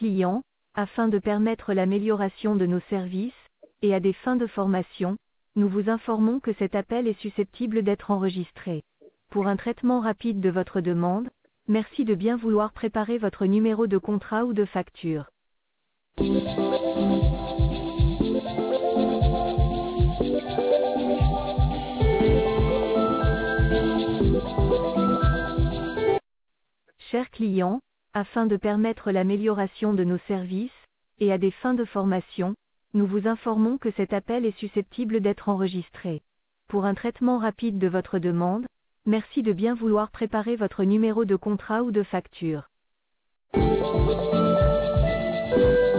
clients, afin de permettre l'amélioration de nos services, et à des fins de formation, nous vous informons que cet appel est susceptible d'être enregistré. Pour un traitement rapide de votre demande, merci de bien vouloir préparer votre numéro de contrat ou de facture. Chers clients, afin de permettre l'amélioration de nos services, et à des fins de formation, nous vous informons que cet appel est susceptible d'être enregistré. Pour un traitement rapide de votre demande, merci de bien vouloir préparer votre numéro de contrat ou de facture.